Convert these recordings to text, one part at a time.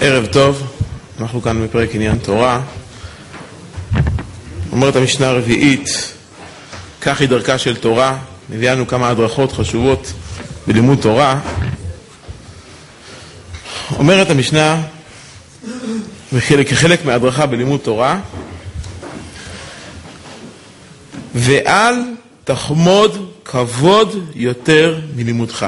ערב טוב, אנחנו כאן בפרק עניין תורה. אומרת המשנה הרביעית, כך היא דרכה של תורה, מביאה לנו כמה הדרכות חשובות בלימוד תורה. אומרת המשנה, כחלק מההדרכה בלימוד תורה, ואל תחמוד כבוד יותר מלימודך.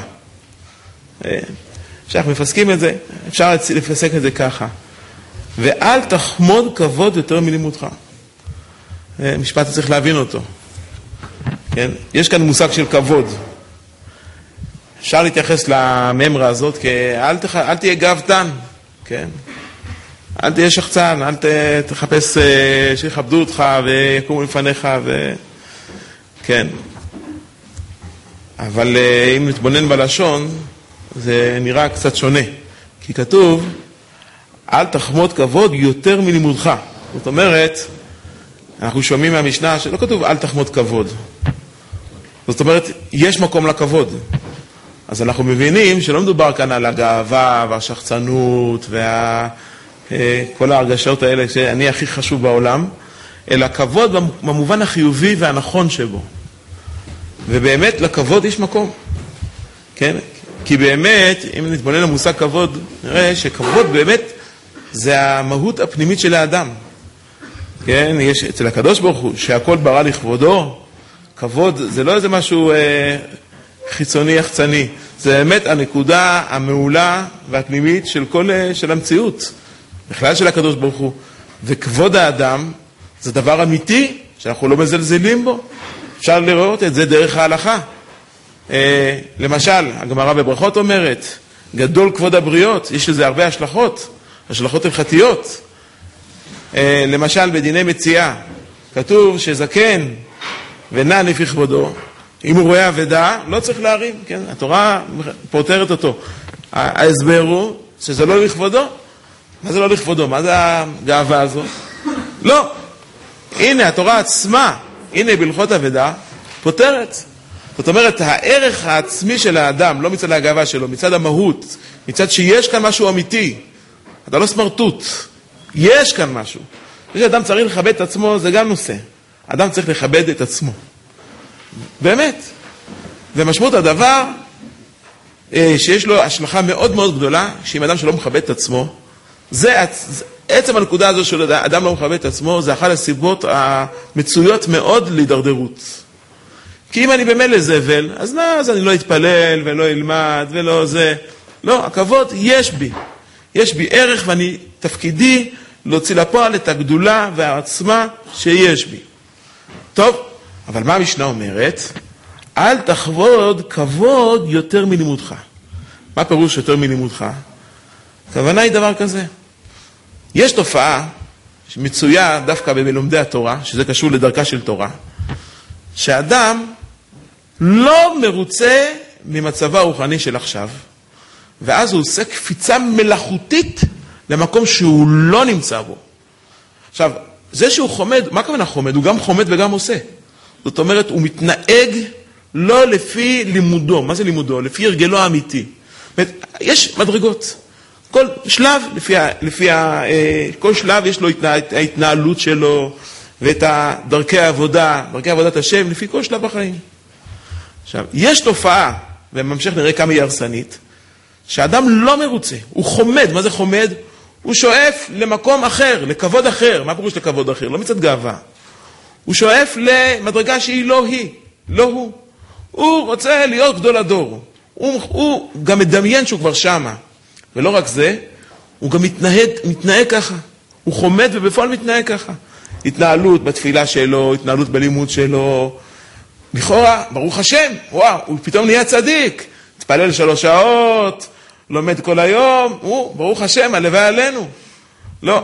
שאנחנו מפסקים את זה, אפשר לפסק את זה ככה. ואל תחמוד כבוד יותר מלימודך. משפט צריך להבין אותו. כן? יש כאן מושג של כבוד. אפשר להתייחס לממרה הזאת, אל תהיה גאוותן. כן? אל תהיה שחצן, אל תחפש שיכבדו אותך ויקומו לפניך. כן. אבל אם נתבונן בלשון, זה נראה קצת שונה. כי כתוב, אל תחמוד כבוד יותר מלימודך. זאת אומרת, אנחנו שומעים מהמשנה שלא כתוב אל תחמוד כבוד. זאת אומרת, יש מקום לכבוד. אז אנחנו מבינים שלא מדובר כאן על הגאווה והשחצנות וכל ההרגשות האלה שאני הכי חשוב בעולם, אלא כבוד במובן החיובי והנכון שבו. ובאמת לכבוד יש מקום. כן? כי באמת, אם נתבונן למושג כבוד, נראה שכבוד באמת זה המהות הפנימית של האדם. כן, יש אצל הקדוש ברוך הוא, שהכל ברא לכבודו, כבוד זה לא איזה משהו חיצוני, יחצני, זה באמת הנקודה המעולה והפנימית של המציאות, בכלל של הקדוש ברוך הוא. וכבוד האדם זה דבר אמיתי, שאנחנו לא מזלזלים בו. אפשר לראות את זה דרך ההלכה. למשל, הגמרא בברכות אומרת, גדול כבוד הבריות, יש לזה הרבה השלכות הלכתיות. למשל, בדיני מציאה, כתוב שזקן ונע לפי כבודו, אם הוא רואה אבדה, לא צריך להרים, כן? התורה פותרת אותו. ההסבר הוא שזה לא לכבודו. מה זה לא לכבודו? מה זה הגאווה הזאת? לא. הנה, התורה עצמה, הנה בהלכות אבדה, פותרת. זאת אומרת, הערך העצמי של האדם, לא מצד הגאווה שלו, מצד המהות, מצד שיש כאן משהו אמיתי. אתה לא סמרטוט. יש כאן משהו. שאדם צריך לכבד את עצמו, זה גם נושא. אדם צריך לכבד את עצמו. באמת. ומשמעות הדבר, שיש לו השלכה מאוד מאוד גדולה, שאם אדם שלא מכבד את עצמו, זה עצם הנקודה הזו של אדם לא מכבד את עצמו, זה אחת הסיבות המצויות מאוד להידרדרות. כי אם אני במילא זבל, אז אני לא אתפלל ולא אלמד ולא זה. לא, הכבוד יש בי. יש בי ערך ואני תפקידי להוציא לפועל את הגדולה והעצמה שיש בי. טוב, אבל מה המשנה אומרת? אל תחמוד כבוד יותר מלימודך. מה פירוש יותר מלימודך? הכוונה היא דבר כזה. יש תופעה שמצויה דווקא בלומדי התורה, שזה קשור לדרכה של תורה, שאדם לא מרוצה ממצבה הרוחני של עכשיו, ואז הוא עושה קפיצה מלאכותית למקום שהוא לא נמצא בו. עכשיו, זה שהוא חומד, מה כוונה חומד? הוא גם חומד וגם עושה. זאת אומרת, הוא מתנהג לא לפי לימודו. מה זה לימודו? לפי הרגלו האמיתי. זאת אומרת, יש מדרגות. כל שלב, כל שלב יש לו את ההתנהלות שלו, ואת דרכי העבודה, דרכי עבודת השם, לפי כל שלב בחיים. עכשיו, יש תופעה, ובהמשך נראה כמה היא הרסנית, שהאדם לא מרוצה, הוא חומד. מה זה חומד? הוא שואף למקום אחר, לכבוד אחר. מה פירוש לכבוד אחר? לא מצד גאווה. הוא שואף למדרגה שהיא לא היא, לא הוא. הוא רוצה להיות גדול הדור. הוא גם מדמיין שהוא כבר שמה. ולא רק זה, הוא גם מתנהג ככה. הוא חומד ובפועל מתנהג ככה. התנהלות בתפילה שלו, התנהלות בלימוד שלו. לכאורה, ברוך השם, וואו, הוא פתאום נהיה צדיק. תפלל 3 שעות, לומד כל היום, ברוך השם, הלוואי עלינו. לא.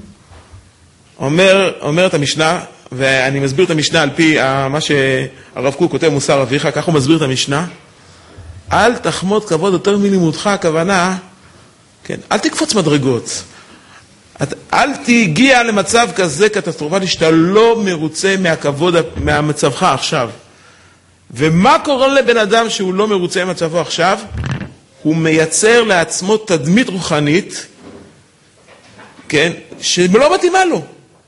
אומרת המשנה, ואני מסביר את המשנה על פי מה שהרב קוק כותב מוסר אביך, כך הוא מסביר את המשנה. אל תחמוד כבוד יותר מלימודך, הכוונה, כן, אל תקפוץ מדרגות. אל תגיע למצב כזה קטסטרופלי שאתה לא מרוצה מהכבוד, מהמצבך עכשיו. ומה קורה לבן אדם שהוא לא מרוצה ממצבו עכשיו? הוא מייצר לעצמו תדמית רוחנית כן, שלא מתאימה לו.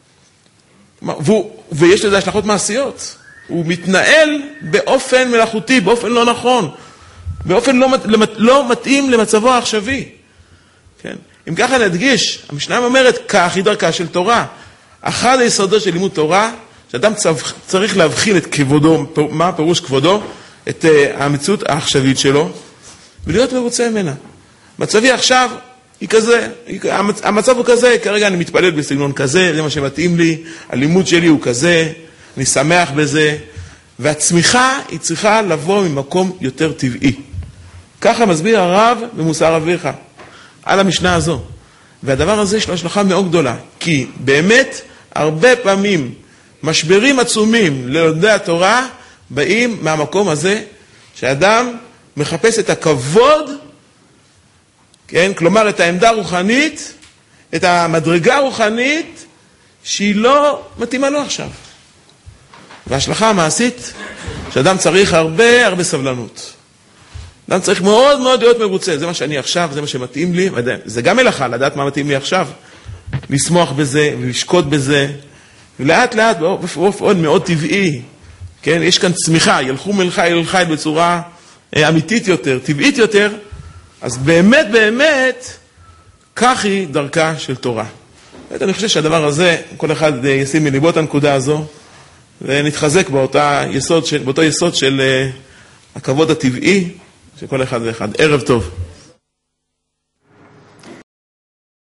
ויש לזה השלכות מעשיות. הוא מתנהל באופן מלאכותי, באופן לא נכון, באופן לא מתאים למצבו העכשווי. כן? אם ככה נדגיש, המשנה אומרת, כך היא דרכה של תורה. אחד היסודות של לימוד תורה, שאדם צריך להבחין את כבודו, מה פירוש כבודו, את המציאות העכשווית שלו, ולהיות מרוצה ממנה. מצבי עכשיו היא כזה, המצב הוא כזה, כרגע אני מתפלל בסגנון כזה, זה מה שמתאים לי, הלימוד שלי הוא כזה, אני שמח בזה, והצמיחה היא צריכה לבוא ממקום יותר טבעי. ככה מסביר הרב במוסר אביך, על המשנה הזו. והדבר הזה יש לו השלכה מאוד גדולה, כי באמת הרבה פעמים משברים עצומים ללומדי התורה באים מהמקום הזה, שאדם מחפש את הכבוד, כן? כלומר את העמדה הרוחנית, את המדרגה הרוחנית, שהיא לא מתאימה לו עכשיו. וההשלכה המעשית, שאדם צריך הרבה סבלנות. אדם צריך מאוד מאוד להיות מרוצה, זה מה שאני עכשיו, זה מה שמתאים לי, זה גם מלאכה, לדעת מה מתאים לי עכשיו, לשמוח בזה ולשקוט בזה, ולאט לאט באופן מאוד טבעי, כן? יש כאן צמיחה, ילכו מלכה אל חיל בצורה אמיתית יותר, טבעית יותר, אז באמת, כך היא דרכה של תורה. אני חושב שהדבר הזה, כל אחד ישים מליבו את הנקודה הזו, ונתחזק באותו יסוד של הכבוד הטבעי, של כל אחד ואחד. ערב טוב.